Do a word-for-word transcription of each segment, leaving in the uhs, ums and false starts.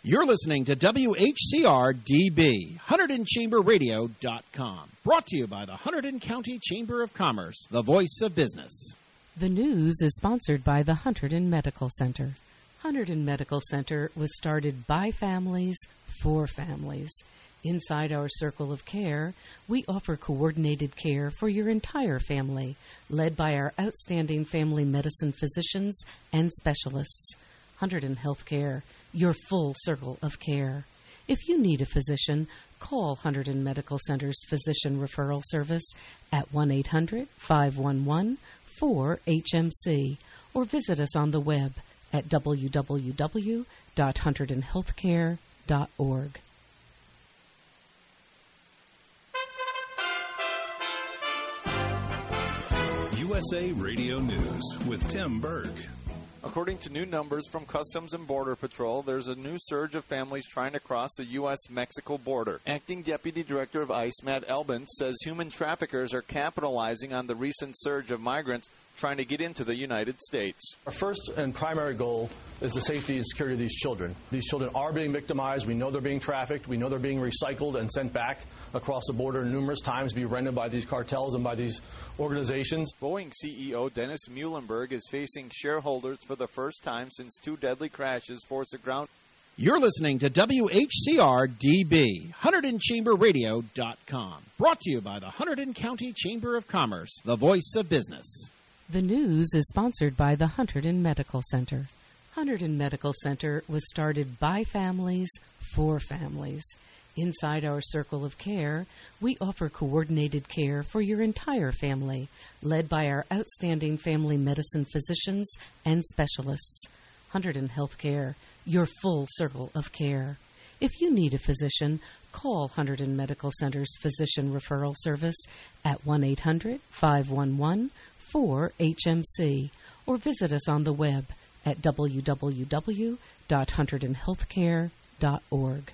You're listening to W H C R D B, Hunterdon Chamber Radio dot com. Brought to you by the Hunterdon County Chamber of Commerce, the voice of business. The news is sponsored by the Hunterdon Medical Center. Hunterdon Medical Center was started by families, for families. Inside our circle of care, we offer coordinated care for your entire family, led by our outstanding family medicine physicians and specialists. Hunterdon Healthcare, your full circle of care. If you need a physician, call Hunterdon Medical Center's Physician Referral Service at one eight hundred, five one one, four H M C or visit us on the web at w w w dot hunterdon healthcare dot org. U S A Radio News with Tim Berg. According to new numbers from Customs and Border Patrol, there's a new surge of families trying to cross the U S Mexico border. Acting Deputy Director of ICE, Matt Elbin, says human traffickers are capitalizing on the recent surge of migrants trying to get into the United States. Our first and primary goal is the safety and security of these children. These children are being victimized. We know they're being trafficked. We know they're being recycled and sent back across the border numerous times to be rented by these cartels and by these organizations. Boeing C E O Dennis Muhlenberg is facing shareholders for the first time since two deadly crashes forced the ground. You're listening to W H C R D B, Hunterdon Chamber Radio dot com. Brought to you by the Hunterdon County Chamber of Commerce, the voice of business. The news is sponsored by the Hunterdon Medical Center. Hunterdon Medical Center was started by families, for families. Inside our circle of care, we offer coordinated care for your entire family, led by our outstanding family medicine physicians and specialists. Hunterdon Healthcare, your full circle of care. If you need a physician, call Hunterdon Medical Center's Physician Referral Service at one eight hundred, five one one, four H M C or visit us on the web at w w w dot hunterdon healthcare dot org.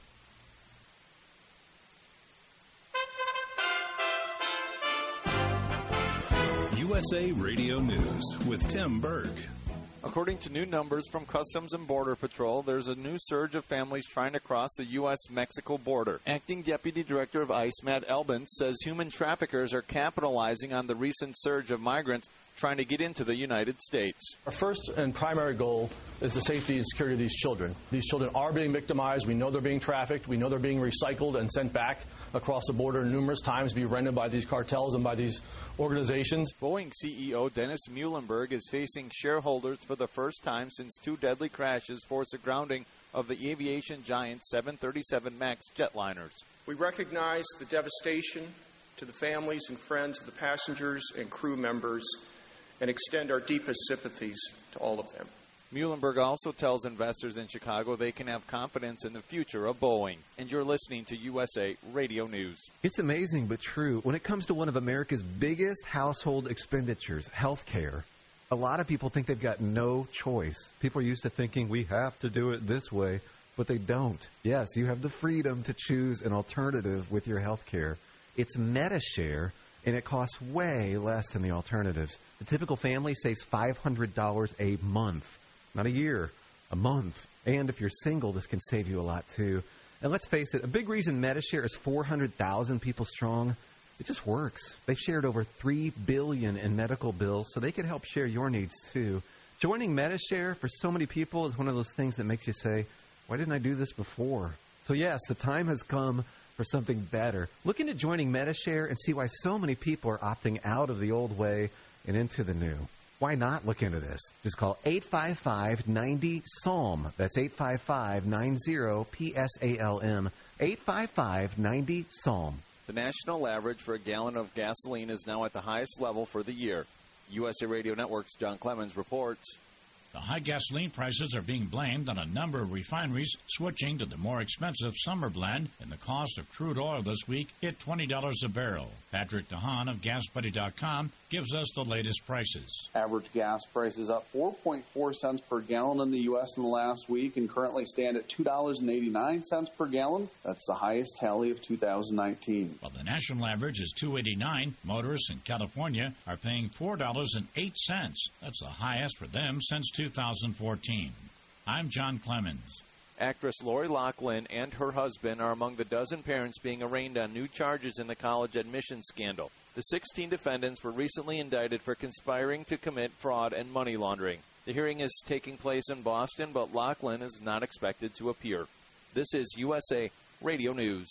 U S A Radio News with Tim Berg. According to new numbers from Customs and Border Patrol, there's a new surge of families trying to cross the U S Mexico border. Acting Deputy Director of ICE, Matt Elbin, says human traffickers are capitalizing on the recent surge of migrants trying to get into the United States. Our first and primary goal is the safety and security of these children. These children are being victimized. We know they're being trafficked. We know they're being recycled and sent back across the border numerous times to be rented by these cartels and by these organizations. Boeing C E O Dennis Muhlenberg is facing shareholders for the first time since two deadly crashes forced the grounding of the aviation giant seven thirty-seven MAX jetliners. We recognize the devastation to the families and friends of the passengers and crew members and extend our deepest sympathies to all of them. Muhlenberg also tells investors in Chicago they can have confidence in the future of Boeing. And you're listening to U S A Radio News. It's amazing but true. When it comes to one of America's biggest household expenditures, health care, a lot of people think they've got no choice. People are used to thinking we have to do it this way, but they don't. Yes, you have the freedom to choose an alternative with your health care. It's MediShare, and it costs way less than the alternatives. The typical family saves five hundred dollars a month. Not a year, a month. And if you're single, this can save you a lot, too. And let's face it, a big reason MediShare is four hundred thousand people strong, it just works. They've shared over three billion dollars in medical bills, so they can help share your needs, too. Joining MediShare for so many people is one of those things that makes you say, why didn't I do this before? So, yes, the time has come for something better. Look into joining MediShare and see why so many people are opting out of the old way and into the new. Why not look into this? Just call eight five five, nine zero, S A L M. That's eight five five, nine zero, P S A L M. eight five five, nine zero, S A L M. The national average for a gallon of gasoline is now at the highest level for the year. U S A Radio Network's John Clemens reports. The high gasoline prices are being blamed on a number of refineries switching to the more expensive summer blend, and the cost of crude oil this week hit twenty dollars a barrel. Patrick DeHaan of gas buddy dot com gives us the latest prices. Average gas prices up four point four cents per gallon in the U S in the last week and currently stand at two dollars and eighty-nine cents per gallon. That's the highest tally of two thousand nineteen. While the national average is two dollars and eighty-nine cents, motorists in California are paying four dollars and eight cents. That's the highest for them since two thousand fourteen. I'm John Clemens. Actress Lori Loughlin and her husband are among the dozen parents being arraigned on new charges in the college admissions scandal. The sixteen defendants were recently indicted for conspiring to commit fraud and money laundering. The hearing is taking place in Boston, but Loughlin is not expected to appear. This is U S A Radio News.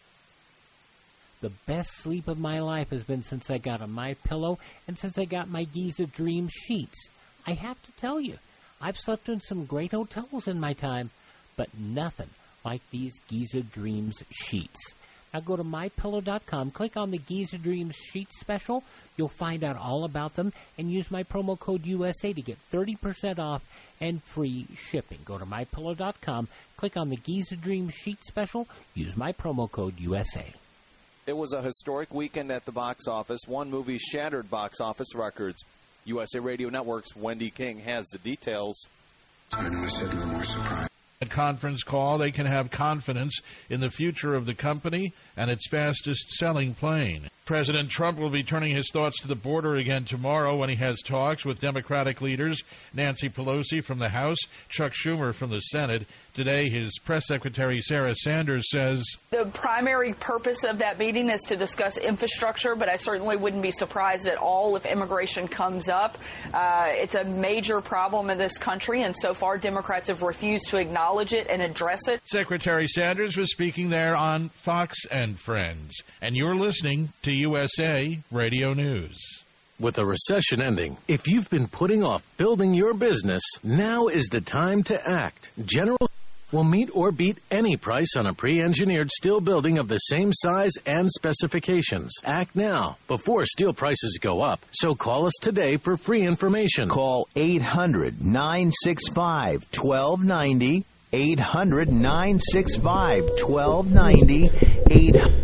The best sleep of my life has been since I got a MyPillow and since I got my Giza Dream sheets. I have to tell you, I've slept in some great hotels in my time, but nothing like these Giza Dreams sheets. Now go to my pillow dot com, click on the Giza Dreams sheet special. You'll find out all about them and use my promo code U S A to get thirty percent off and free shipping. Go to my pillow dot com, click on the Giza Dreams sheet special, use my promo code U S A. It was a historic weekend at the box office. One movie shattered box office records. U S A Radio Network's Wendy King has the details. I know I said no more surprise. At conference call, they can have confidence in the future of the company and its fastest-selling plane. President Trump will be turning his thoughts to the border again tomorrow when he has talks with Democratic leaders Nancy Pelosi from the House, Chuck Schumer from the Senate. Today, his press secretary, Sarah Sanders, says the primary purpose of that meeting is to discuss infrastructure, but I certainly wouldn't be surprised at all if immigration comes up. Uh, it's a major problem in this country, and so far Democrats have refused to acknowledge it and address it. Secretary Sanders was speaking there on Fox and Friends, and you're listening to U S A Radio News. With a recession ending, if you've been putting off building your business, now is the time to act. General will meet or beat any price on a pre-engineered steel building of the same size and specifications. Act now, before steel prices go up. So call us today for free information. Call eight hundred, nine six five, one two nine zero, eight hundred, nine six five, one two nine zero, eight hundred.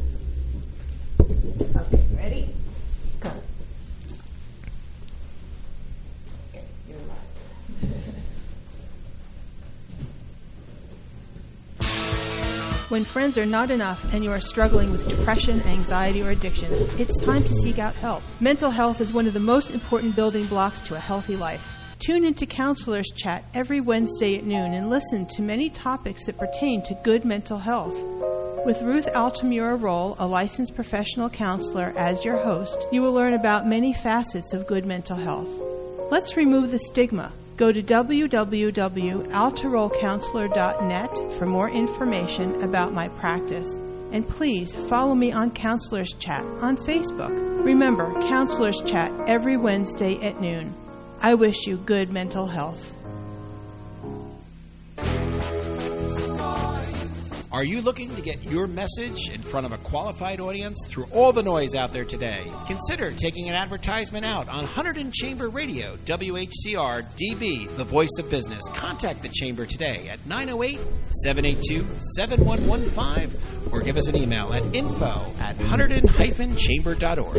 Okay, ready? Go. Okay, you're live. When friends are not enough and you are struggling with depression, anxiety, or addiction, it's time to seek out help. Mental health is one of the most important building blocks to a healthy life. Tune into Counselors Chat every Wednesday at noon and listen to many topics that pertain to good mental health. With Ruth Altamura Roll, a licensed professional counselor, as your host, you will learn about many facets of good mental health. Let's remove the stigma. Go to w w w dot altaroll counselor dot net for more information about my practice. And please follow me on Counselors Chat on Facebook. Remember, Counselors Chat every Wednesday at noon. I wish you good mental health. Are you looking to get your message in front of a qualified audience through all the noise out there today? Consider taking an advertisement out on Hunterdon Chamber Radio, W H C R D B, the voice of business. Contact the Chamber today at nine oh eight, seven eight two, seven one one five or give us an email at info at hunterdon dash chamber dot org.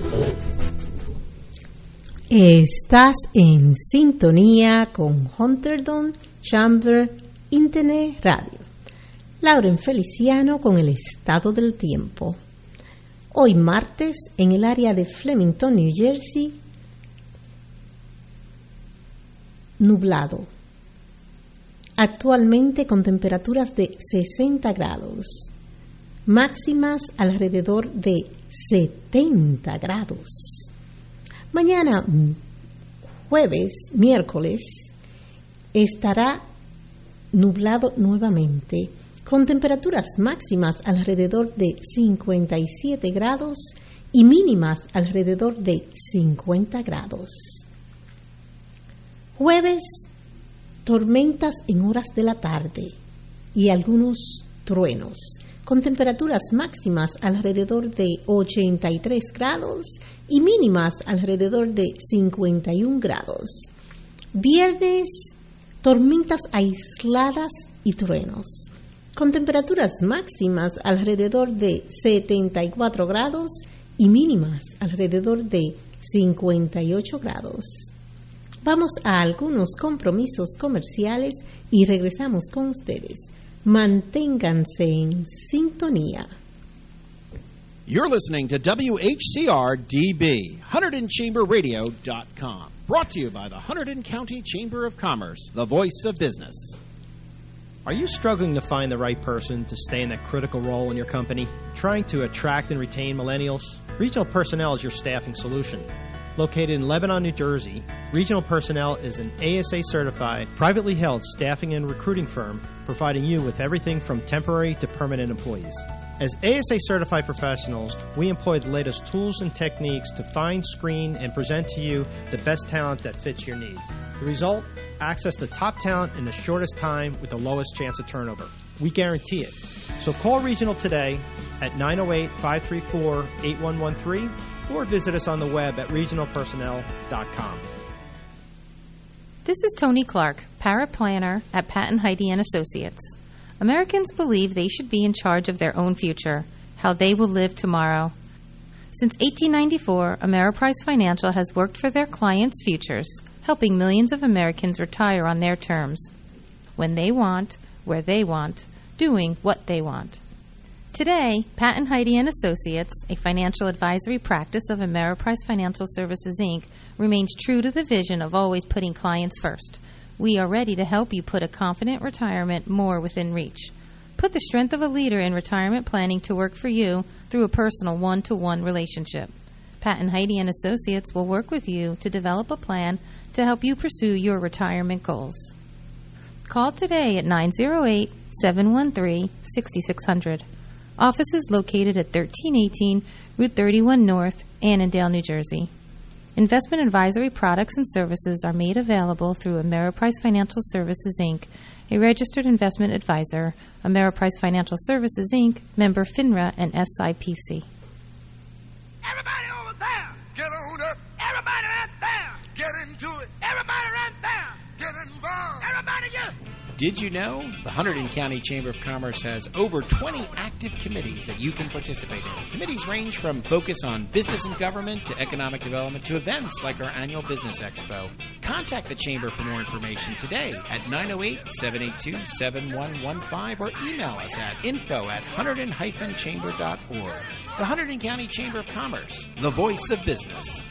Estás en sintonía con Hunterdon Chamber Internet Radio. Lauren Feliciano con el estado del tiempo. Hoy martes, en el área de Flemington, New Jersey, nublado. Actualmente con temperaturas de sesenta grados. Máximas alrededor de setenta grados. Mañana, jueves, miércoles, estará nublado nuevamente, con temperaturas máximas alrededor de cincuenta y siete grados y mínimas alrededor de cincuenta grados. Jueves, tormentas en horas de la tarde y algunos truenos, con temperaturas máximas alrededor de ochenta y tres grados y mínimas alrededor de cincuenta y un grados. Viernes, tormentas aisladas y truenos, con temperaturas máximas alrededor de setenta y cuatro grados y mínimas alrededor de cincuenta y ocho grados. Vamos a algunos compromisos comerciales y regresamos con ustedes. Manténganse en sintonía. You're listening to W H C R D B, Hunterdon Chamber Radio dot com. Brought to you by the Hunterdon County Chamber of Commerce, the voice of business. Are you struggling to find the right person to stay in that critical role in your company? Trying to attract and retain millennials? Regional Personnel is your staffing solution. Located in Lebanon, New Jersey, Regional Personnel is an A S A-certified, privately held staffing and recruiting firm providing you with everything from temporary to permanent employees. As A S A-certified professionals, we employ the latest tools and techniques to find, screen, and present to you the best talent that fits your needs. The result? Access to top talent in the shortest time with the lowest chance of turnover. We guarantee it. So call Regional today at nine oh eight, five three four, eight one one three or visit us on the web at regional personnel dot com. This is Tony Clark, paraplanner at Patton Heide and Associates. Americans believe they should be in charge of their own future, how they will live tomorrow. Since eighteen ninety-four, Ameriprise Financial has worked for their clients' futures, helping millions of Americans retire on their terms, when they want, where they want, doing what they want. Today, Patton Heide and Associates, a financial advisory practice of Ameriprise Financial Services, Incorporated, remains true to the vision of always putting clients first. We are ready to help you put a confident retirement more within reach. Put the strength of a leader in retirement planning to work for you through a personal one-to-one relationship. Patton Heide and Associates will work with you to develop a plan to help you pursue your retirement goals. Call today at nine oh eight, seven one three, six six zero zero. Office is located at thirteen eighteen Route thirty-one North, Annandale, New Jersey. Investment advisory products and services are made available through Ameriprise Financial Services, Incorporated, a registered investment advisor, Ameriprise Financial Services, Incorporated, member FINRA and S I P C. Everybody over there, get on up. Everybody right there, get into it. Everybody right there, get involved. Everybody get. Did you know the Hunterdon County Chamber of Commerce has over twenty active committees that you can participate in? Committees range from focus on business and government to economic development to events like our annual Business Expo. Contact the Chamber for more information today at nine oh eight, seven eight two, seven one one five or email us at info at hunterdon dash chamber dot org. The Hunterdon County Chamber of Commerce, the voice of business.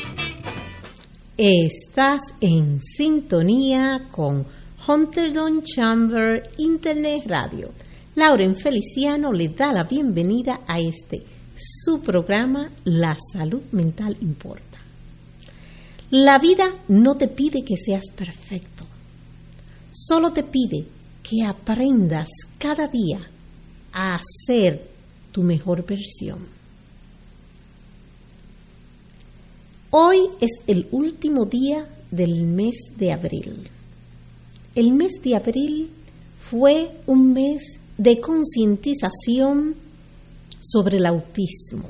Estás en sintonía con Hunterdon Chamber Internet Radio. Lauren Feliciano le da la bienvenida a este su programa La Salud Mental Importa. La vida no te pide que seas perfecto, solo te pide que aprendas cada día a ser tu mejor versión. Hoy es el último día del mes de abril. El mes de abril fue un mes de concientización sobre el autismo.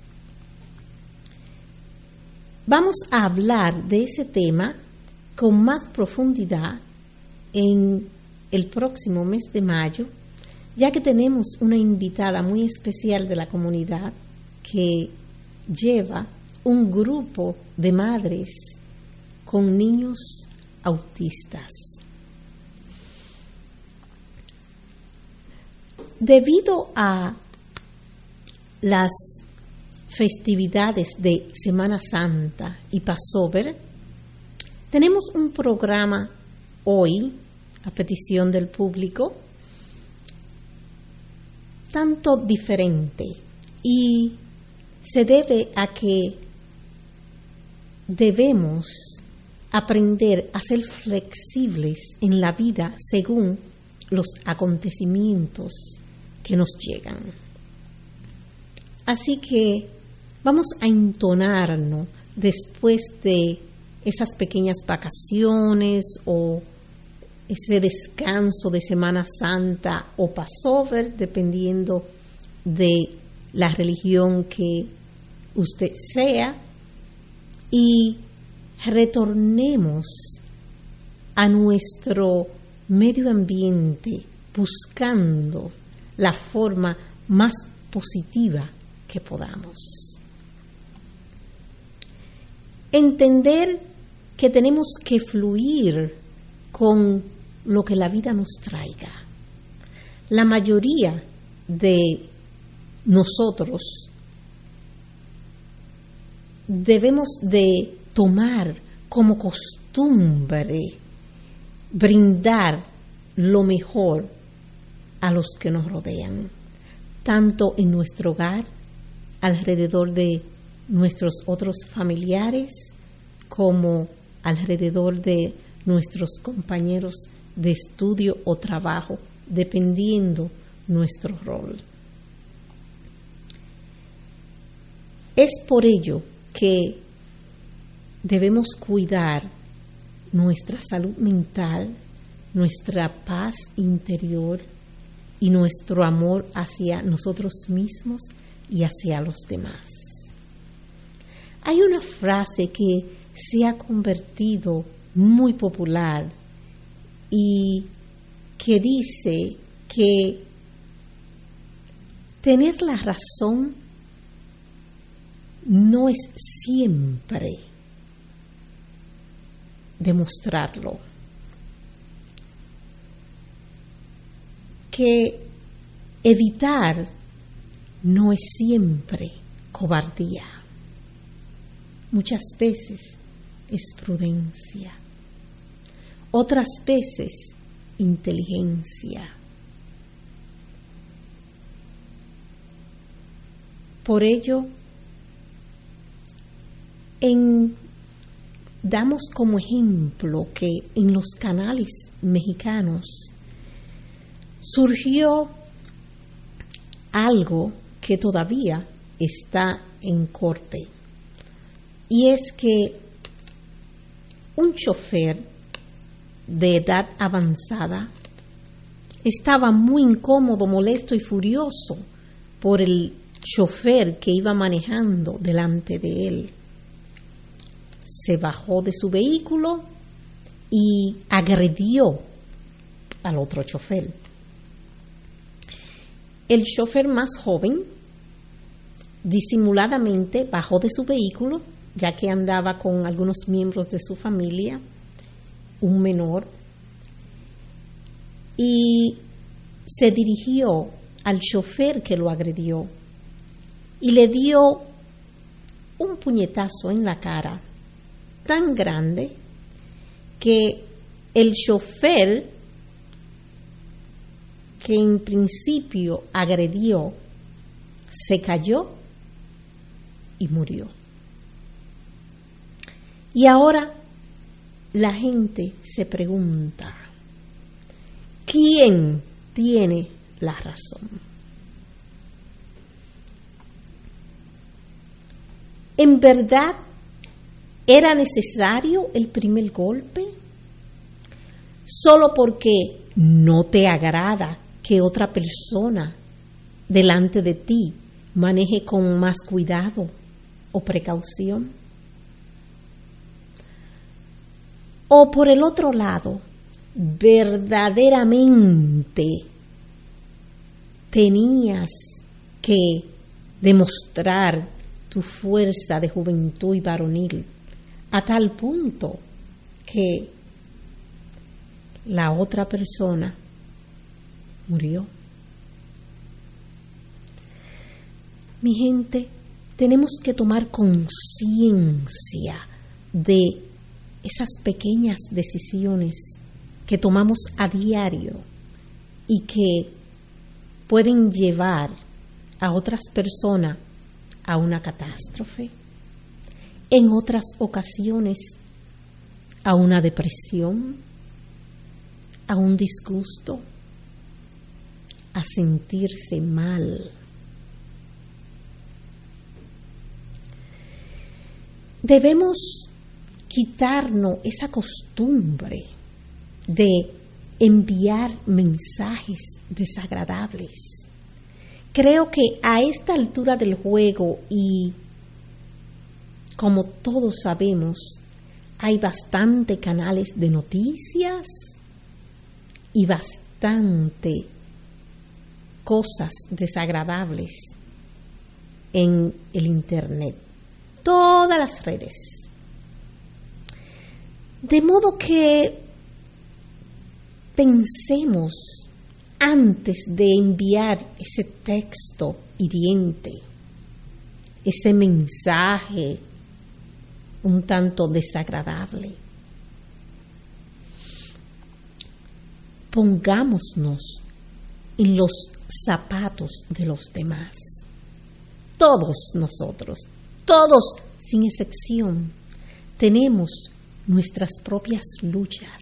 Vamos a hablar de ese tema con más profundidad en el próximo mes de mayo, ya que tenemos una invitada muy especial de la comunidad que lleva un grupo de madres con niños autistas. Debido a las festividades de Semana Santa y Passover, tenemos un programa hoy, a petición del público, tanto diferente, y se debe a que debemos aprender a ser flexibles en la vida según los acontecimientos que nos llegan. Así que vamos a entonarnos después de esas pequeñas vacaciones o ese descanso de Semana Santa o Passover, dependiendo de la religión que usted sea, y retornemos a nuestro medio ambiente buscando la forma más positiva que podamos. Entender que tenemos que fluir con lo que la vida nos traiga. La mayoría de nosotros debemos de tomar como costumbre brindar lo mejor a los que nos rodean, tanto en nuestro hogar, alrededor de nuestros otros familiares, como alrededor de nuestros compañeros de estudio o trabajo, dependiendo nuestro rol. Es por ello que debemos cuidar nuestra salud mental, nuestra paz interior y nuestro amor hacia nosotros mismos y hacia los demás. Hay una frase que se ha convertido muy popular y que dice que tener la razón no es siempre demostrarlo, que evitar no es siempre cobardía, muchas veces es prudencia, otras veces inteligencia. Por ello, en, damos como ejemplo que en los canales mexicanos surgió algo que todavía está en corte, y es que un chofer de edad avanzada estaba muy incómodo, molesto y furioso por el chofer que iba manejando delante de él. Se bajó de su vehículo y agredió al otro chofer. El chofer más joven disimuladamente bajó de su vehículo, ya que andaba con algunos miembros de su familia, un menor, y se dirigió al chofer que lo agredió y le dio un puñetazo en la cara tan grande que el chofer que en principio agredió se cayó y murió. Y ahora la gente se pregunta, ¿quién tiene la razón? ¿En verdad era necesario el primer golpe? Solo porque no te agrada que otra persona delante de ti maneje con más cuidado o precaución. O por el otro lado, verdaderamente tenías que demostrar tu fuerza de juventud y varonil a tal punto que la otra persona murió. Mi gente, tenemos que tomar conciencia de esas pequeñas decisiones que tomamos a diario y que pueden llevar a otras personas a una catástrofe, en otras ocasiones a una depresión, a un disgusto, a sentirse mal. Debemos quitarnos esa costumbre de enviar mensajes desagradables. Creo que a esta altura del juego, y como todos sabemos, hay bastante canales de noticias y bastante cosas desagradables en el internet, todas las redes. De modo que pensemos antes de enviar ese texto hiriente, ese mensaje un tanto desagradable. Pongámonos en los zapatos de los demás. Todos nosotros, todos sin excepción, tenemos nuestras propias luchas,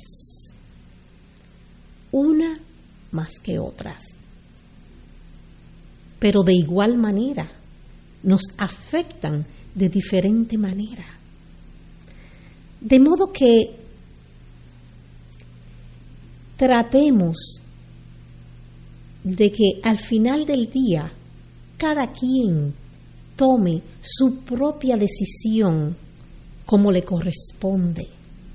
una más que otras, pero de igual manera nos afectan de diferente manera. De modo que tratemos de que al final del día cada quien tome su propia decisión como le corresponde.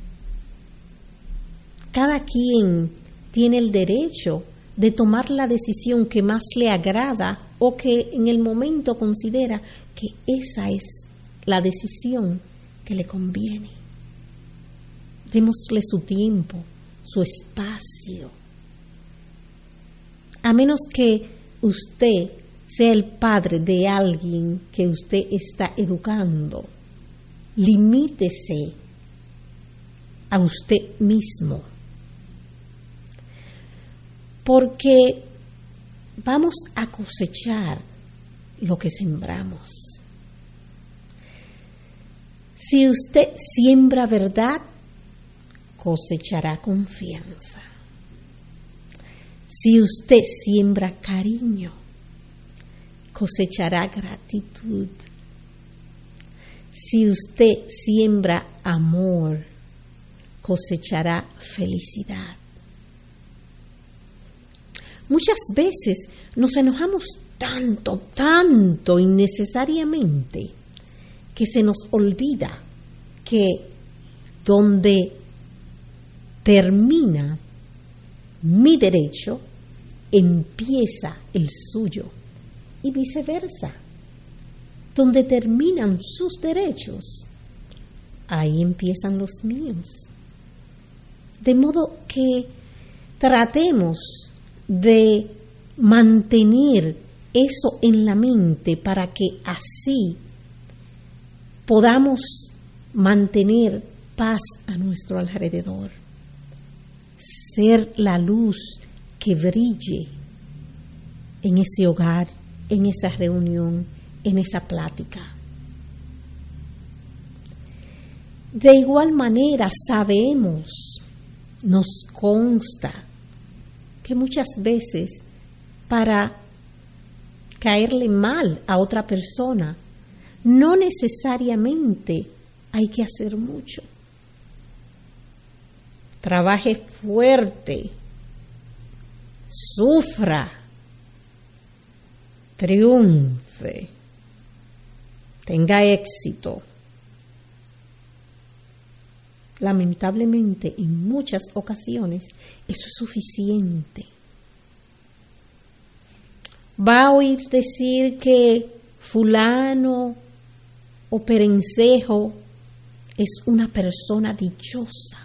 Cada quien tiene el derecho de tomar la decisión que más le agrada o que en el momento considera que esa es la decisión que le conviene. Démosle su tiempo, su espacio. A menos que usted sea el padre de alguien que usted está educando, limítese a usted mismo. Porque vamos a cosechar lo que sembramos. Si usted siembra verdad, cosechará confianza. Si usted siembra cariño, cosechará gratitud. Si usted siembra amor, cosechará felicidad. Muchas veces nos enojamos tanto, tanto innecesariamente que se nos olvida que donde termina mi derecho, empieza el suyo y viceversa. Donde terminan sus derechos, ahí empiezan los míos. De modo que tratemos de mantener eso en la mente para que así podamos mantener paz a nuestro alrededor, ser la luz que brille en ese hogar, en esa reunión, en esa plática. De igual manera sabemos, nos consta, que muchas veces para caerle mal a otra persona no necesariamente hay que hacer mucho. Trabaje fuerte, sufra, triunfe, tenga éxito. Lamentablemente, en muchas ocasiones, eso es suficiente. Va a oír decir que fulano o perencejo es una persona dichosa.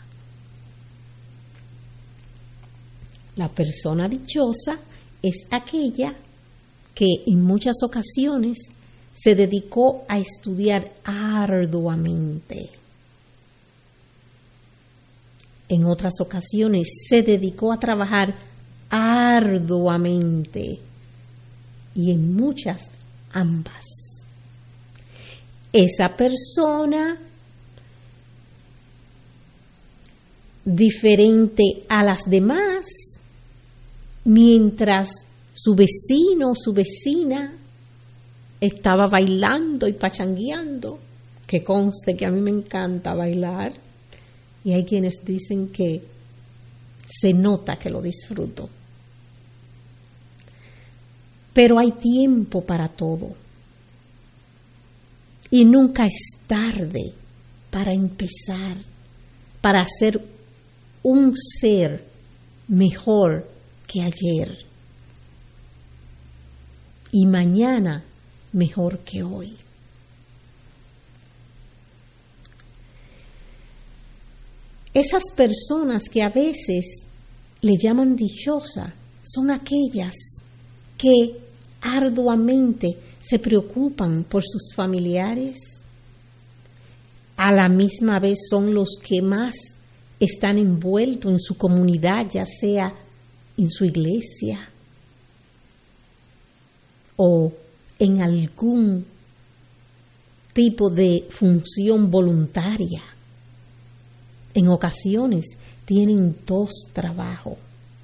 La persona dichosa es aquella que en muchas ocasiones se dedicó a estudiar arduamente. En otras ocasiones se dedicó a trabajar arduamente y en muchas ambas. Esa persona diferente a las demás, mientras su vecino o su vecina estaba bailando y pachangueando, que conste que a mí me encanta bailar, y hay quienes dicen que se nota que lo disfruto. Pero hay tiempo para todo. Y nunca es tarde para empezar, para ser un ser mejor que ayer. Y mañana mejor que hoy. Esas personas que a veces le llaman dichosa son aquellas que arduamente se preocupan por sus familiares. A la misma vez son los que más están envueltos en su comunidad, ya sea en su iglesia, o en algún tipo de función voluntaria. En ocasiones tienen dos trabajos.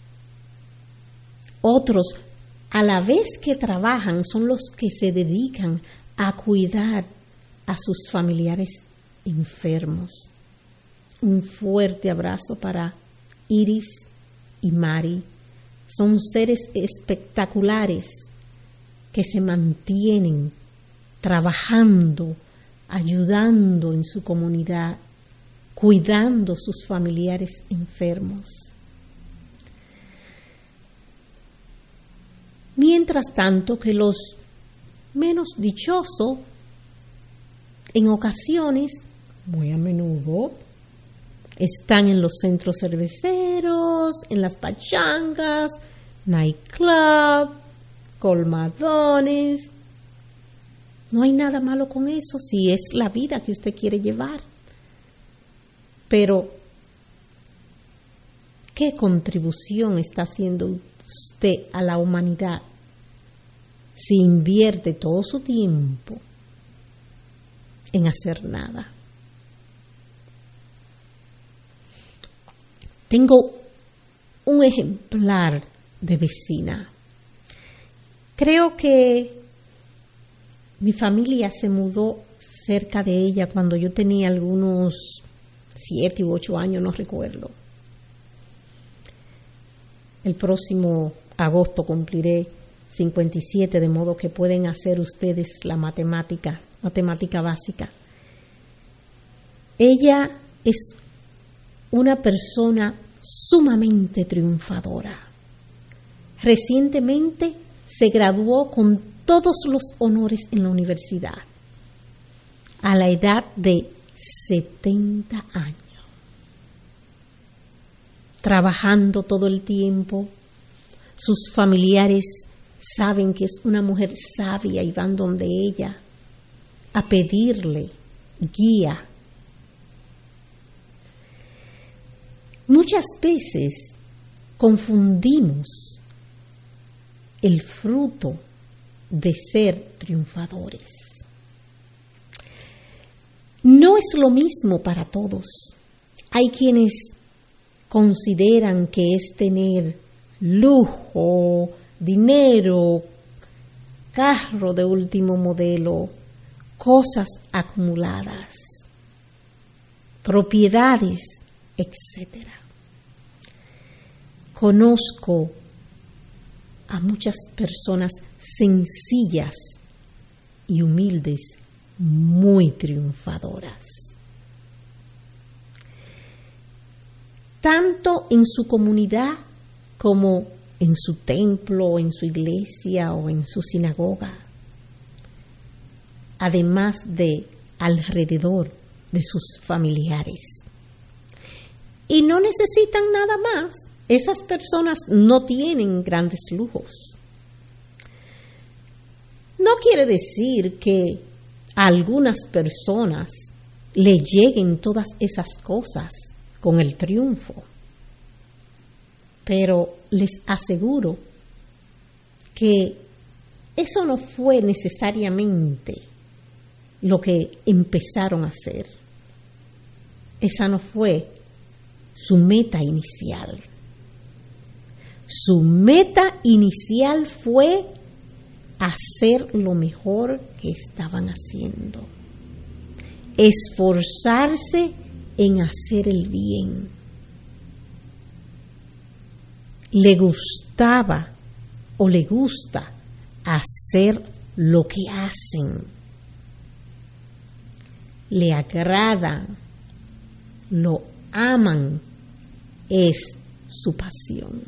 Otros, a la vez que trabajan, son los que se dedican a cuidar a sus familiares enfermos. Un fuerte abrazo para Iris y Mari. Son seres espectaculares que se mantienen trabajando, ayudando en su comunidad, cuidando sus familiares enfermos. Mientras tanto que los menos dichosos, en ocasiones, muy a menudo, están en los centros cerveceros, en las pachangas, nightclub, colmadones. No hay nada malo con eso si es la vida que usted quiere llevar. Pero, ¿qué contribución está haciendo usted a la humanidad si invierte todo su tiempo en hacer nada? Tengo un ejemplar de vecina. Creo que mi familia se mudó cerca de ella cuando yo tenía algunos siete u ocho años, no recuerdo. El próximo agosto cumpliré cincuenta y siete, de modo que pueden hacer ustedes la matemática, matemática básica. Ella es una persona sumamente triunfadora. Recientemente se graduó con todos los honores en la universidad, a la edad de setenta años, trabajando todo el tiempo. Sus familiares saben que es una mujer sabia y van donde ella a pedirle guía. Muchas veces confundimos el fruto de ser triunfadores. No es lo mismo para todos. Hay quienes consideran que es tener lujo, dinero, carro de último modelo, cosas acumuladas, propiedades, etcétera. Conozco a muchas personas sencillas y humildes, muy triunfadoras. Tanto en su comunidad como en su templo, en su iglesia o en su sinagoga, además de alrededor de sus familiares. Y no necesitan nada más. Esas personas no tienen grandes lujos. No quiere decir que a algunas personas le lleguen todas esas cosas con el triunfo, pero les aseguro que eso no fue necesariamente lo que empezaron a hacer. Esa no fue su meta inicial. Su meta inicial fue hacer lo mejor que estaban haciendo, esforzarse en hacer el bien. Le gustaba o le gusta hacer lo que hacen. Le agrada, lo aman, es su pasión.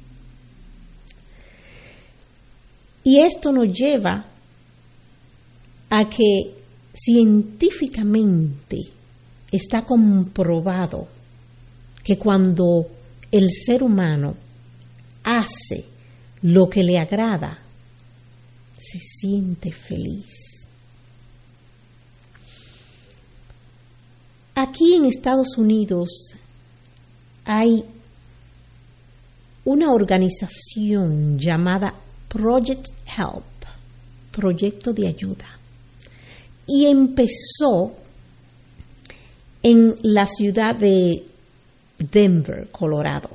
Y esto nos lleva a que científicamente está comprobado que cuando el ser humano hace lo que le agrada, se siente feliz. Aquí en Estados Unidos hay una organización llamada Project Help, proyecto de ayuda. Y empezó en la ciudad de Denver, Colorado,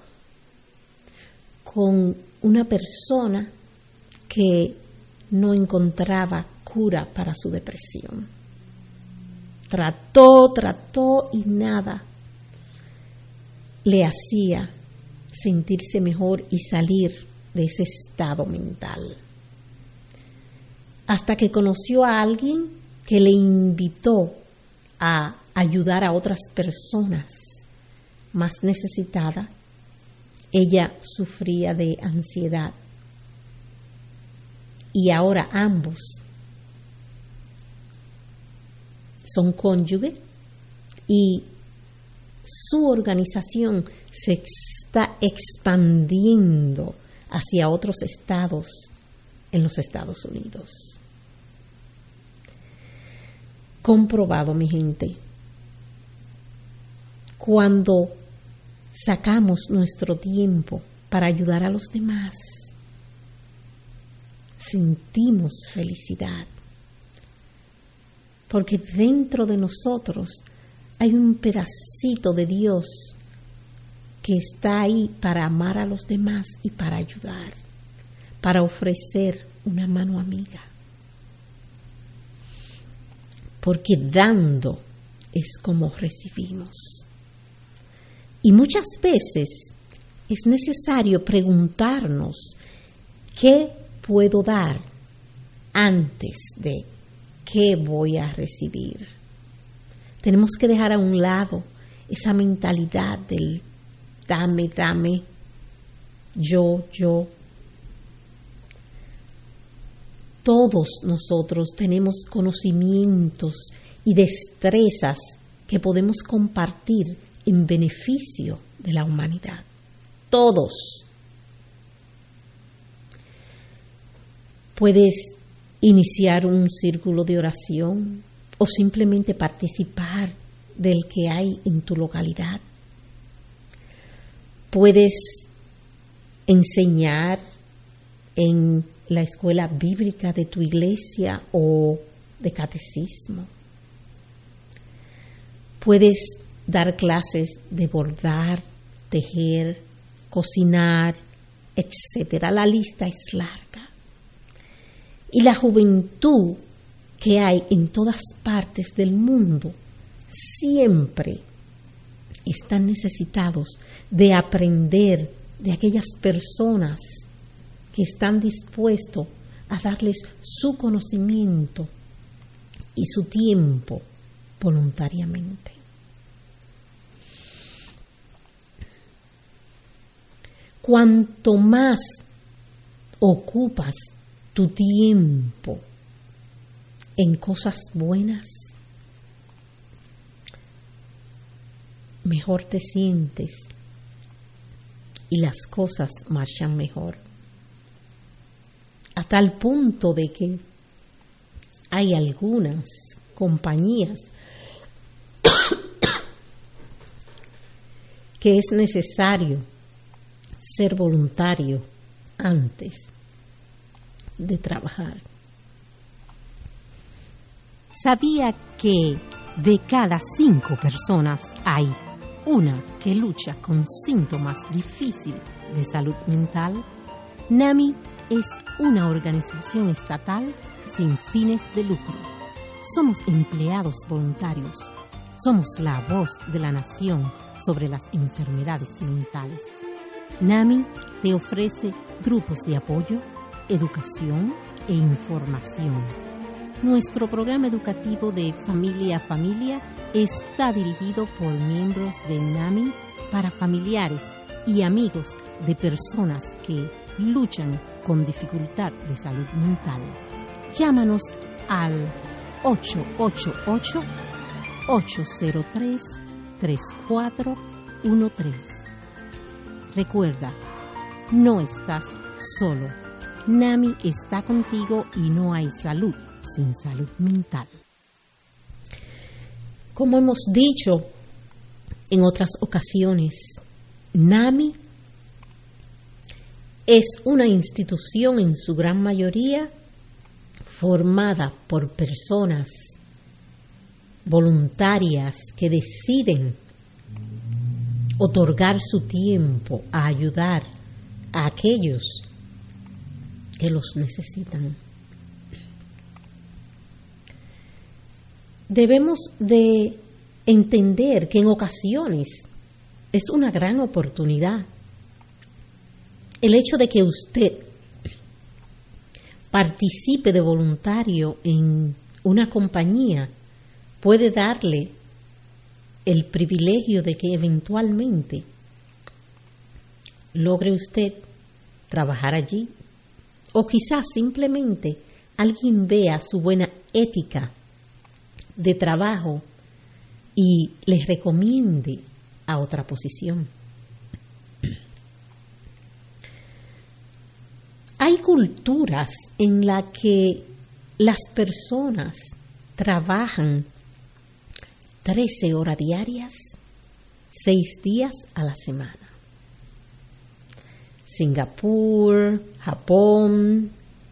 con una persona que no encontraba cura para su depresión. Trató, trató y nada le hacía sentirse mejor y salir de ese estado mental. Hasta que conoció a alguien que le invitó a ayudar a otras personas más necesitadas. Ella sufría de ansiedad y ahora ambos son cónyuges y su organización se está expandiendo hacia otros estados en los Estados Unidos. Comprobado, mi gente, cuando sacamos nuestro tiempo para ayudar a los demás, sentimos felicidad, porque dentro de nosotros hay un pedacito de Dios que está ahí para amar a los demás y para ayudar, para ofrecer una mano amiga. Porque dando es como recibimos. Y muchas veces es necesario preguntarnos qué puedo dar antes de qué voy a recibir. Tenemos que dejar a un lado esa mentalidad del dame, dame, yo, yo. Todos nosotros tenemos conocimientos y destrezas que podemos compartir en beneficio de la humanidad. Todos. Puedes iniciar un círculo de oración o simplemente participar del que hay en tu localidad. Puedes enseñar en la escuela bíblica de tu iglesia o de catecismo. Puedes dar clases de bordar, tejer, cocinar, etcétera. La lista es larga. Y la juventud que hay en todas partes del mundo siempre están necesitados de aprender de aquellas personas que están dispuestos a darles su conocimiento y su tiempo voluntariamente. Cuanto más ocupas tu tiempo en cosas buenas, mejor te sientes y las cosas marchan mejor. A tal punto de que hay algunas compañías que es necesario ser voluntario antes de trabajar. ¿Sabía que de cada cinco personas hay una que lucha con síntomas difíciles de salud mental? NAMI es una organización estatal sin fines de lucro. Somos empleados voluntarios. Somos la voz de la nación sobre las enfermedades mentales. NAMI te ofrece grupos de apoyo, educación e información. Nuestro programa educativo de Familia a Familia está dirigido por miembros de NAMI para familiares y amigos de personas que luchan con dificultad de salud mental. Llámanos al ocho ocho ocho, ocho cero tres, tres cuatro uno tres. Recuerda, no estás solo. NAMI está contigo y no hay salud sin salud mental. Como hemos dicho en otras ocasiones, NAMI es una institución en su gran mayoría formada por personas voluntarias que deciden otorgar su tiempo a ayudar a aquellos que los necesitan. Debemos de entender que en ocasiones es una gran oportunidad el hecho de que usted participe de voluntario en una compañía puede darle el privilegio de que eventualmente logre usted trabajar allí, o quizás simplemente alguien vea su buena ética de trabajo y les recomiende a otra posición. Hay culturas en las que las personas trabajan trece horas diarias, seis días a la semana. Singapur, Japón,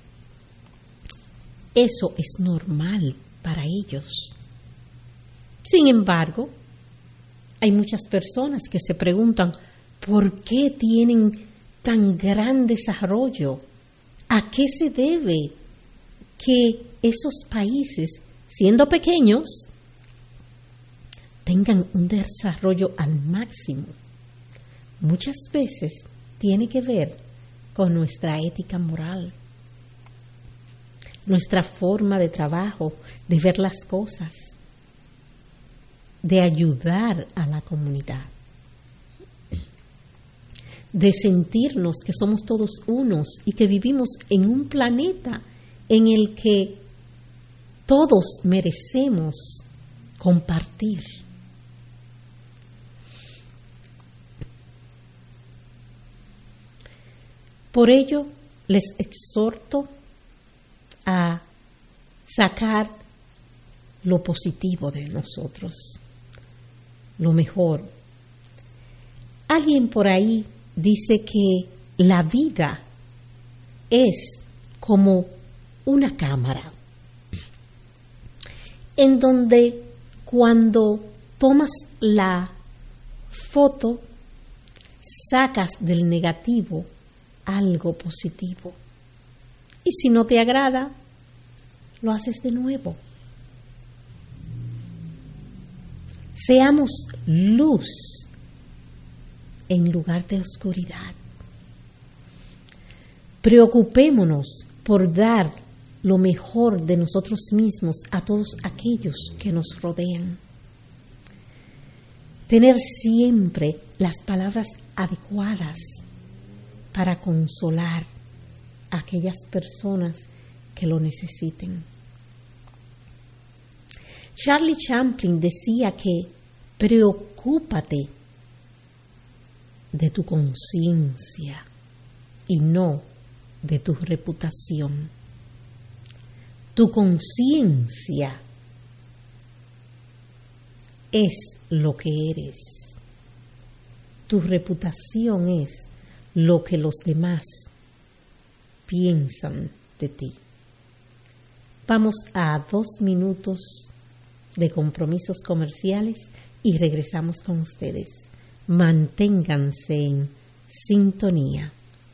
eso es normal para ellos. Sin embargo, hay muchas personas que se preguntan ¿por qué tienen tan gran desarrollo? ¿A qué se debe que esos países, siendo pequeños, tengan un desarrollo al máximo? Muchas veces tiene que ver con nuestra ética moral, nuestra forma de trabajo, de ver las cosas, de ayudar a la comunidad, de sentirnos que somos todos unos y que vivimos en un planeta en el que todos merecemos compartir. Por ello, les exhorto a sacar lo positivo de nosotros, lo mejor. Alguien por ahí dice que la vida es como una cámara, en donde cuando tomas la foto, sacas del negativo algo positivo. Y si no te agrada, lo haces de nuevo. Seamos luz en lugar de oscuridad. Preocupémonos por dar lo mejor de nosotros mismos a todos aquellos que nos rodean. Tener siempre las palabras adecuadas para consolar a aquellas personas que lo necesiten. Charlie Chaplin decía que preocúpate de tu conciencia y no de tu reputación. Tu conciencia es lo que eres. Tu reputación es lo que los demás piensan de ti. Vamos a dos minutos de compromisos comerciales y regresamos con ustedes. Manténganse en sintonía.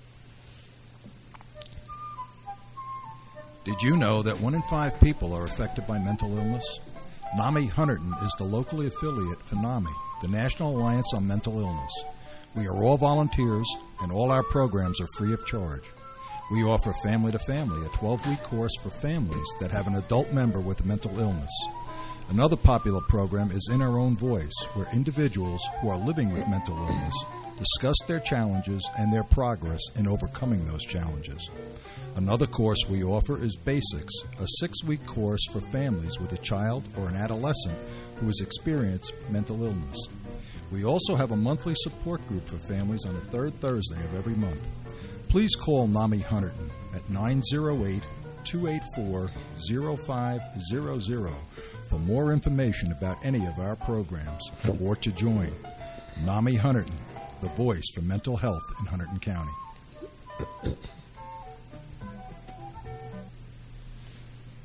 Did you know that one in five people are affected by mental illness? NAMI Hunterdon is the locally affiliate for NAMI, the National Alliance on Mental Illness. We are all volunteers, and all our programs are free of charge. We offer Family to Family, a twelve-week course for families that have an adult member with a mental illness. Another popular program is In Our Own Voice, where individuals who are living with mental illness discuss their challenges and their progress in overcoming those challenges. Another course we offer is Basics, a six-week course for families with a child or an adolescent who has experienced mental illness. We also have a monthly support group for families on the third Thursday of every month. Please call NAMI Hunterdon at nine oh eight, two eight four, oh five hundred for more information about any of our programs or to join. NAMI Hunterdon, the voice for mental health in Hunterdon County.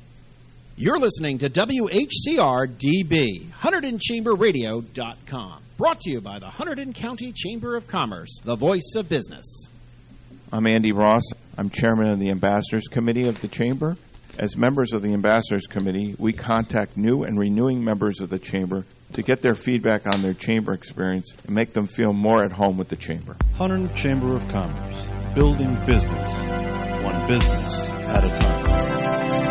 You're listening to W H C R D B, Hunterdon Chamber Radio dot com. Brought to you by the Hunterdon County Chamber of Commerce, the voice of business. I'm Andy Ross. I'm chairman of the Ambassadors Committee of the Chamber. As members of the Ambassadors Committee, we contact new and renewing members of the Chamber to get their feedback on their Chamber experience and make them feel more at home with the Chamber. Hunterdon Chamber of Commerce, building business, one business at a time.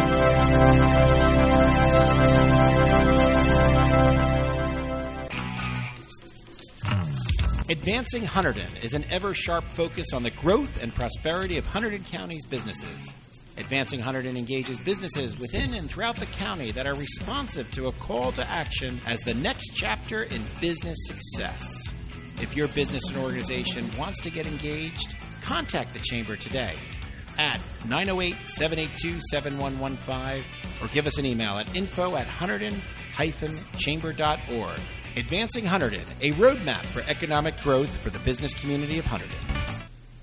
Advancing Hunterdon is an ever-sharp focus on the growth and prosperity of Hunterdon County's businesses. Advancing Hunterdon engages businesses within and throughout the county that are responsive to a call to action as the next chapter in business success. If your business and organization wants to get engaged, contact the Chamber today at nine oh eight, seven eight two, seven one one five or give us an email at info at hunterdon dash chamber dot org. Advancing Hunterdon, a roadmap for economic growth for the business community of Hunterdon.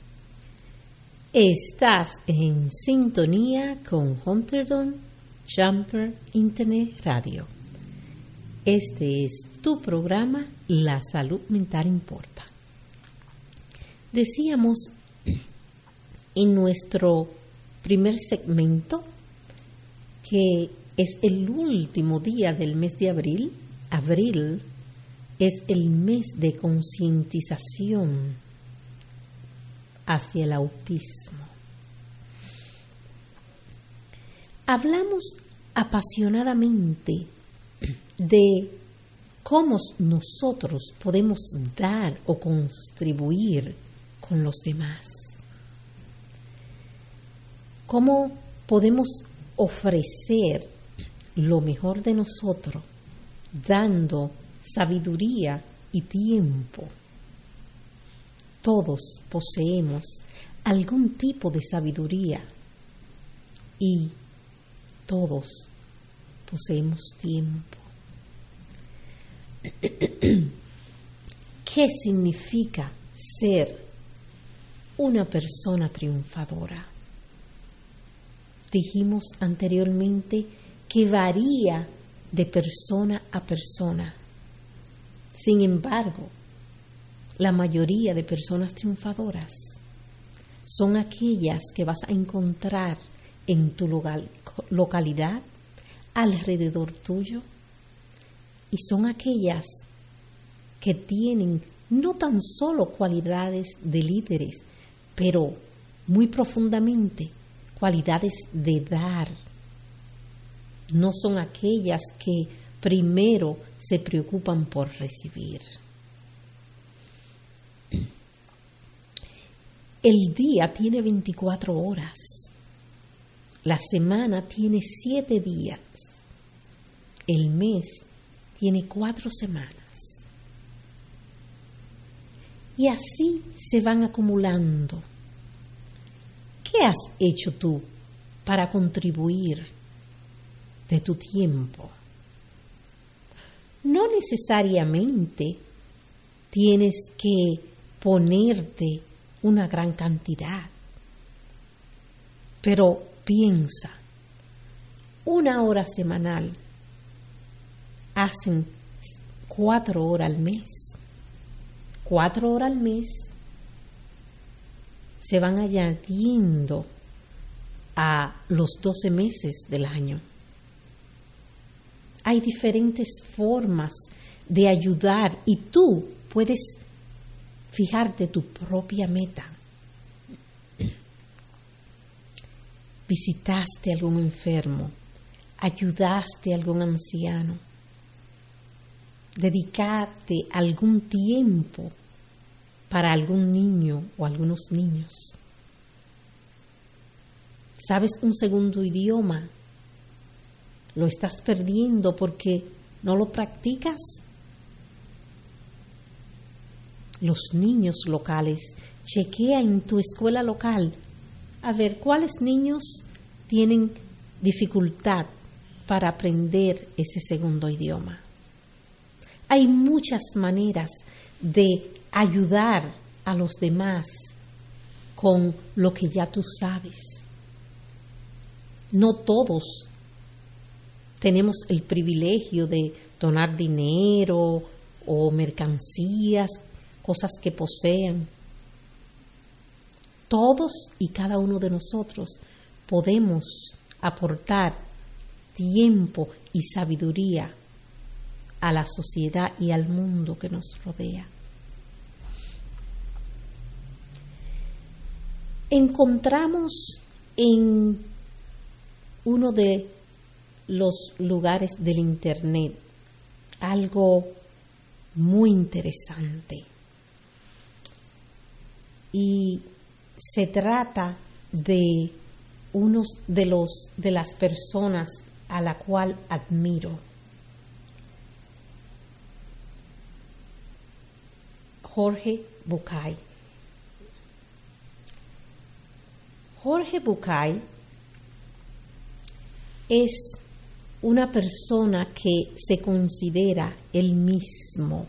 Estás en sintonía con Hunterdon Chamber Internet Radio. Este es tu programa La Salud Mental Importa. Decíamos en nuestro primer segmento que es el último día del mes de abril. Abril es el mes de concientización hacia el autismo. Hablamos apasionadamente de cómo nosotros podemos dar o contribuir con los demás. Cómo podemos ofrecer lo mejor de nosotros, dando sabiduría y tiempo. Todos poseemos algún tipo de sabiduría y todos poseemos tiempo. ¿Qué significa ser una persona triunfadora? Dijimos anteriormente que varía de persona a persona. Sin embargo, la mayoría de personas triunfadoras son aquellas que vas a encontrar en tu local, localidad, alrededor tuyo, y son aquellas que tienen no tan solo cualidades de líderes, pero muy profundamente cualidades de dar. No son aquellas que primero se preocupan por recibir. El día tiene veinticuatro horas. La semana tiene siete días. El mes tiene cuatro semanas. Y así se van acumulando. ¿Qué has hecho tú para contribuir de tu tiempo? No necesariamente tienes que ponerte una gran cantidad, pero piensa, una hora semanal hacen cuatro horas al mes. Cuatro horas al mes se van añadiendo a los doce meses del año. Hay diferentes formas de ayudar y tú puedes fijarte tu propia meta. Visitaste a algún enfermo, ayudaste a algún anciano, dedicaste algún tiempo para algún niño o algunos niños. ¿Sabes un segundo idioma? ¿Lo estás perdiendo porque no lo practicas? Los niños locales, chequea en tu escuela local a ver cuáles niños tienen dificultad para aprender ese segundo idioma. Hay muchas maneras de ayudar a los demás con lo que ya tú sabes. No todos tenemos el privilegio de donar dinero o mercancías, cosas que posean. Todos y cada uno de nosotros podemos aportar tiempo y sabiduría a la sociedad y al mundo que nos rodea. Encontramos en uno de los lugares del Internet algo muy interesante, y se trata de uno de los de las personas a la cual admiro. Jorge Bucay. Jorge Bucay es una persona que se considera él mismo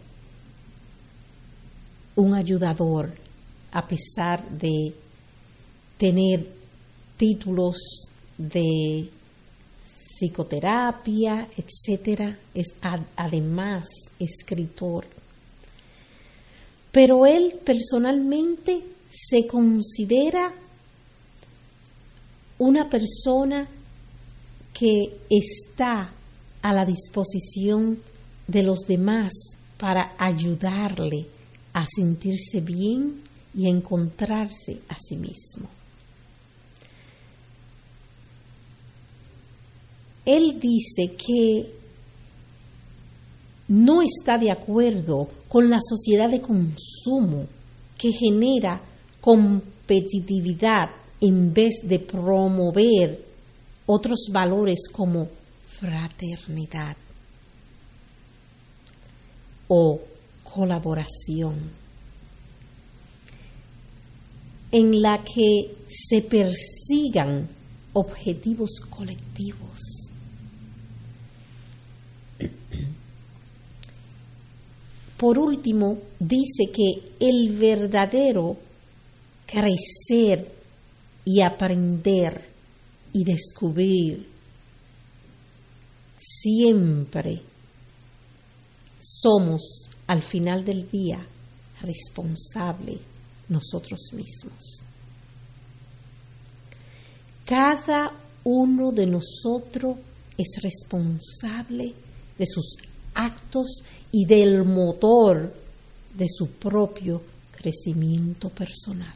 un ayudador, a pesar de tener títulos de psicoterapia, etcétera. Es ad, además escritor. Pero él personalmente se considera una persona que está a la disposición de los demás para ayudarle a sentirse bien y a encontrarse a sí mismo. Él dice que no está de acuerdo con la sociedad de consumo que genera competitividad en vez de promover otros valores como fraternidad o colaboración, en la que se persigan objetivos colectivos. Por último, dice que el verdadero crecer y aprender y descubrir siempre somos, al final del día, responsables nosotros mismos. Cada uno de nosotros es responsable de sus actos y del motor de su propio crecimiento personal.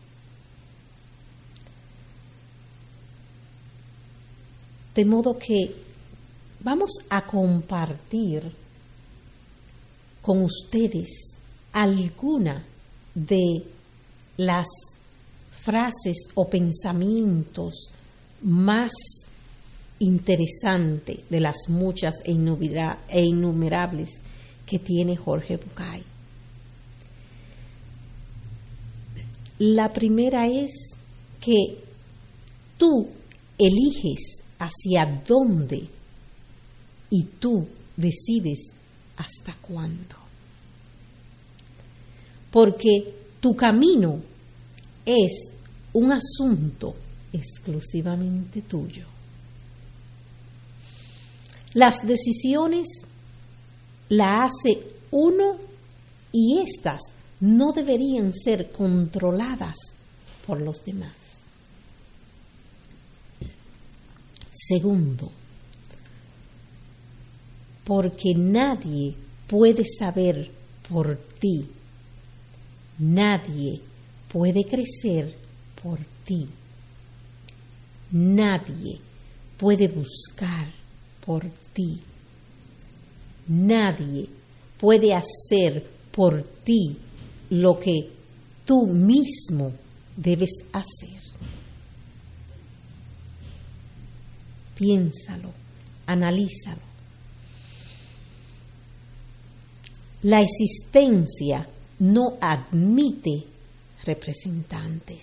De modo que vamos a compartir con ustedes alguna de las frases o pensamientos más interesantes de las muchas e innumerables que tiene Jorge Bucay. La primera es que tú eliges hacia dónde y tú decides hasta cuándo. Porque tu camino es un asunto exclusivamente tuyo. Las decisiones las hace uno y éstas no deberían ser controladas por los demás. Segundo, porque nadie puede saber por ti, nadie puede crecer por ti, nadie puede buscar por ti, nadie puede hacer por ti lo que tú mismo debes hacer. Piénsalo, analízalo. La existencia no admite representantes.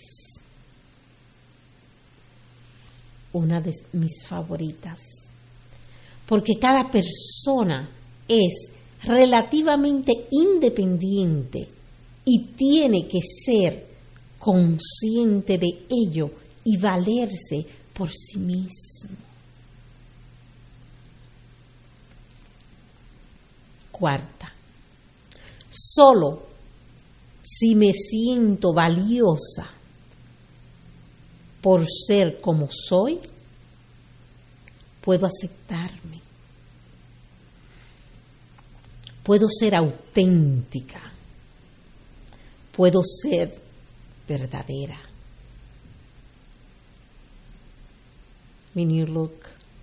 Una de mis favoritas. Porque cada persona es relativamente independiente y tiene que ser consciente de ello y valerse por sí mismo. Cuarta, solo si me siento valiosa por ser como soy, puedo aceptarme. Puedo ser auténtica. Puedo ser verdadera. Mi new look.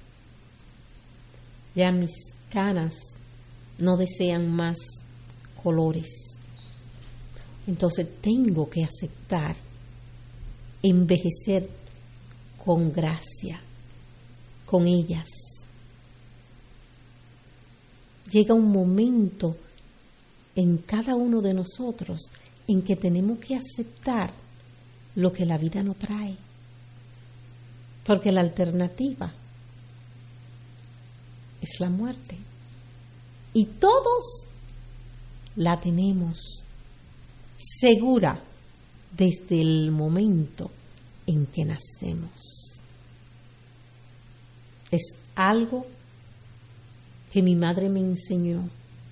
Ya mis canas no desean más colores. Entonces tengo que aceptar envejecer con gracia, con ellas. Llega un momento en cada uno de nosotros en que tenemos que aceptar lo que la vida nos trae, porque la alternativa es la muerte, y todos la tenemos segura desde el momento en que nacemos. Es algo que mi madre me enseñó.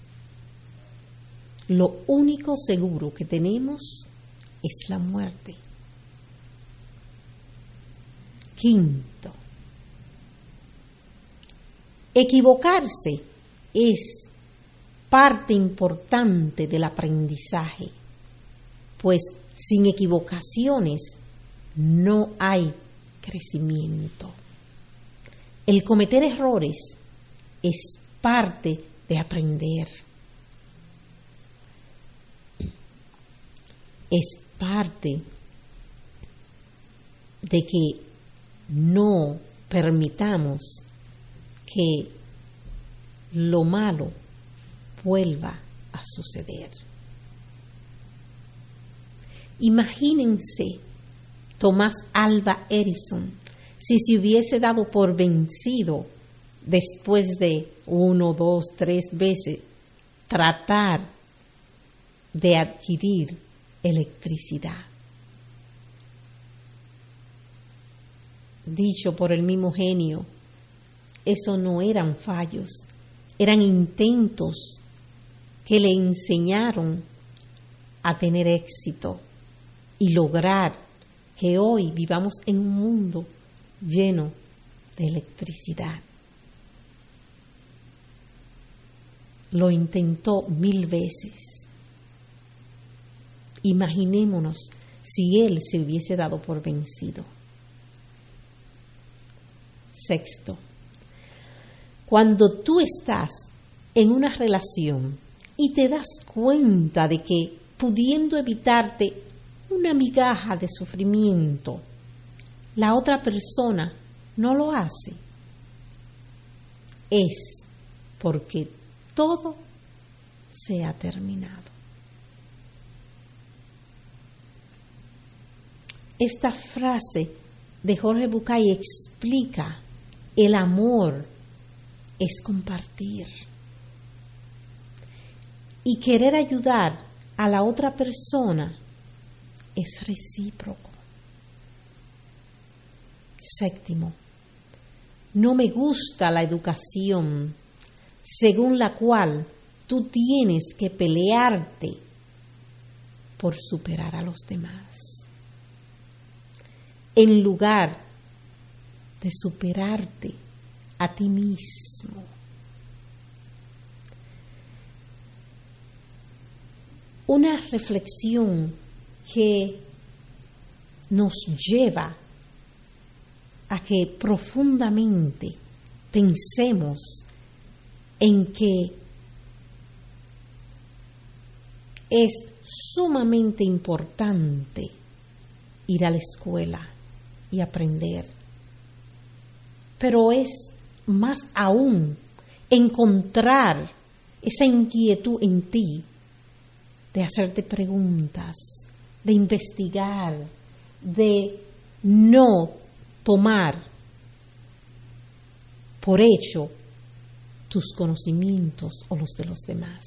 Lo único seguro que tenemos es la muerte. Quinto, equivocarse es parte importante del aprendizaje, pues sin equivocaciones no hay crecimiento. El cometer errores es parte de aprender. Es parte de que no permitamos que lo malo vuelva a suceder. Imagínense Tomás Alva Edison si se hubiese dado por vencido después de uno, dos, tres veces tratar de adquirir electricidad. Dicho por el mismo genio, eso no eran fallos, eran intentos que le enseñaron a tener éxito y lograr que hoy vivamos en un mundo lleno de electricidad. Lo intentó mil veces. Imaginémonos si él se hubiese dado por vencido. Sexto, cuando tú estás en una relación y te das cuenta de que pudiendo evitarte una migaja de sufrimiento, la otra persona no lo hace, es porque todo se ha terminado. Esta frase de Jorge Bucay explica: el amor es compartir. Y querer ayudar a la otra persona es recíproco. Séptimo, no me gusta la educación según la cual tú tienes que pelearte por superar a los demás, en lugar de superarte a ti mismo. Una reflexión que nos lleva a que profundamente pensemos en que es sumamente importante ir a la escuela y aprender, pero es más aún encontrar esa inquietud en ti de hacerte preguntas, de investigar, de no tomar por hecho tus conocimientos o los de los demás.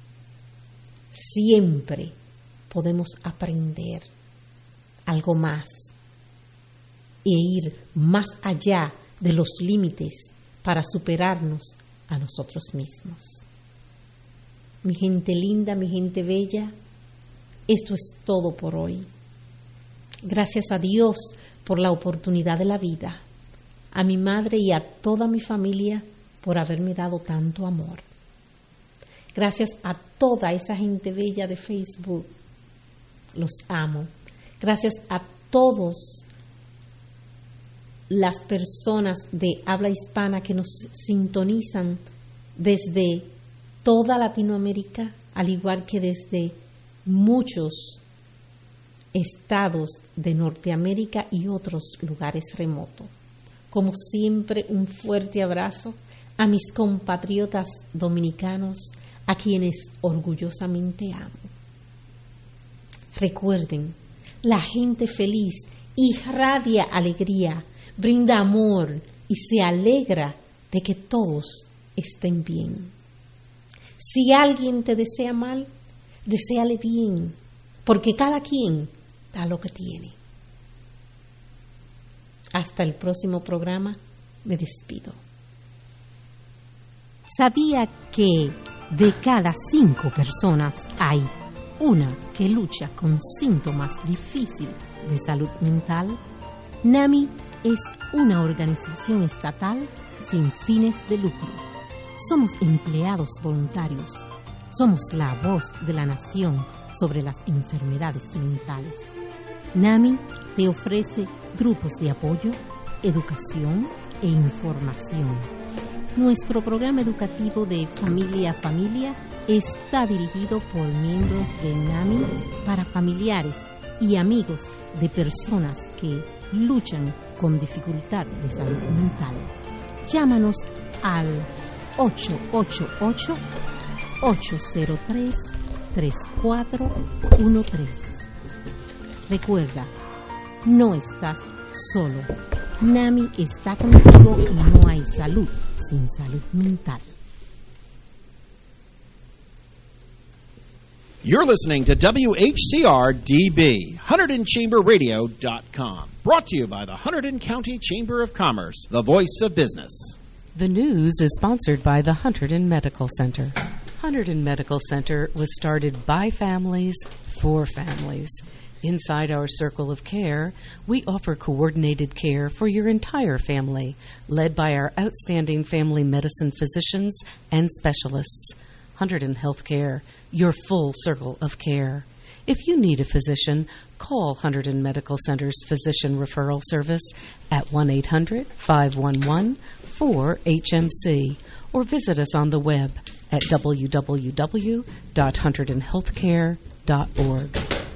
Siempre podemos aprender algo más e ir más allá de los límites para superarnos a nosotros mismos. mi gente linda, mi gente bella, esto es todo por hoy. Gracias a Dios por la oportunidad de la vida, a mi madre y a toda mi familia por haberme dado tanto amor. Gracias a toda esa gente bella de Facebook, los amo. Gracias a todos las personas de habla hispana que nos sintonizan desde toda Latinoamérica, al igual que desde muchos estados de Norteamérica y otros lugares remotos. Como siempre, un fuerte abrazo a mis compatriotas dominicanos, a quienes orgullosamente amo. Recuerden, la gente feliz irradia alegría, brinda amor y se alegra de que todos estén bien. Si alguien te desea mal, deséale bien, porque cada quien da lo que tiene. Hasta el próximo programa, me despido. ¿Sabía que de cada cinco personas hay una que lucha con síntomas difíciles de salud mental? NAMI es una organización estatal sin fines de lucro. Somos empleados voluntarios. Somos la voz de la nación sobre las enfermedades mentales. NAMI te ofrece grupos de apoyo, educación e información. Nuestro programa educativo de Familia a Familia está dirigido por miembros de NAMI para familiares y amigos de personas que luchan con dificultad de salud mental. Llámanos al ocho ocho ocho, ocho cero tres, tres cuatro uno tres. Recuerda, no estás solo. NAMI está contigo y no hay salud sin salud mental. You're listening to W H C R D B, Hunterdon Chamber Radio dot com. Brought to you by the Hunterdon County Chamber of Commerce, the voice of business. The news is sponsored by the Hunterdon Medical Center. Hunterdon Medical Center was started by families for families. Inside our circle of care, we offer coordinated care for your entire family, led by our outstanding family medicine physicians and specialists. Hunterdon Healthcare, your full circle of care. If you need a physician, call Hunterdon Medical Center's Physician Referral Service at one eight hundred, five one one, four H M C or visit us on the web at w w w dot hunterdon healthcare dot org.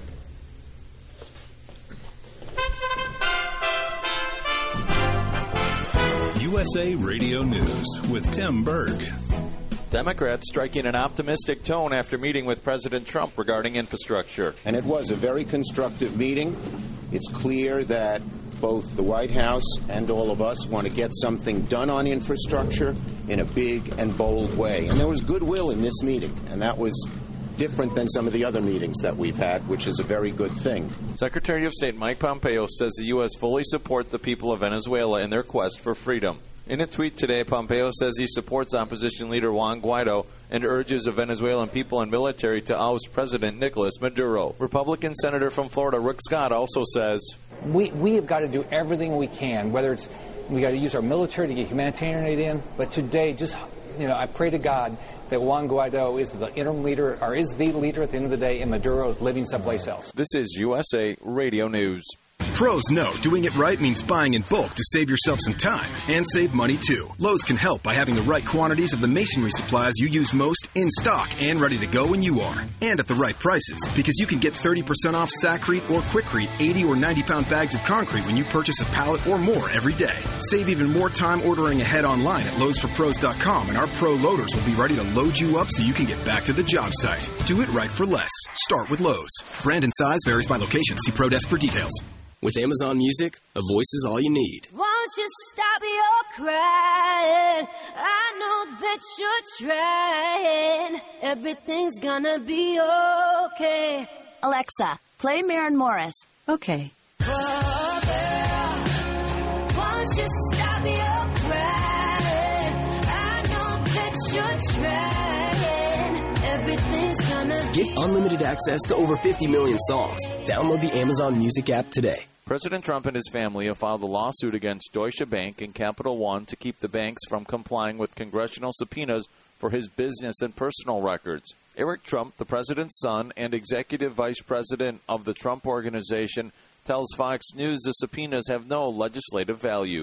U S A Radio News with Tim Berg. Democrats striking an optimistic tone after meeting with President Trump regarding infrastructure. And it was a very constructive meeting. It's clear that both the White House and all of us want to get something done on infrastructure in a big and bold way. And there was goodwill in this meeting, and that was different than some of the other meetings that we've had, which is a very good thing. Secretary of State Mike Pompeo says the U S fully supports the people of Venezuela in their quest for freedom. In a tweet today, Pompeo says he supports opposition leader Juan Guaido and urges the Venezuelan people and military to oust President Nicolas Maduro. Republican Senator from Florida Rick Scott also says, We, we have got to do everything we can, whether it's we got to use our military to get humanitarian aid in, but today, just, you know, I pray to God that Juan Guaido is the interim leader, or is the leader at the end of the day, and Maduro is living someplace else. This is U S A Radio News. Pros know doing it right means buying in bulk to save yourself some time and save money too. Lowe's can help by having the right quantities of the masonry supplies you use most in stock and ready to go when you are. And at the right prices, because you can get thirty percent off Sakrete or Quikrete eighty or ninety pound bags of concrete when you purchase a pallet or more every day. Save even more time ordering ahead online at Lowe's For Pros dot com, and our pro loaders will be ready to load you up so you can get back to the job site. Do it right for less. Start with Lowe's. Brand and size varies by location. See Pro Desk for details. With Amazon Music, a voice is all you need. Won't you stop your crying? I know that you're trying. Everything's gonna be okay. Alexa, play Maren Morris. Okay. Oh, girl, won't you stop your crying? I know that you're trying. Everything's gonna Get unlimited access to over fifty million songs. Download the Amazon Music app today. President Trump and his family have filed a lawsuit against Deutsche Bank and Capital One to keep the banks from complying with congressional subpoenas for his business and personal records. Eric Trump, the president's son and executive vice president of the Trump Organization, tells Fox News the subpoenas have no legislative value.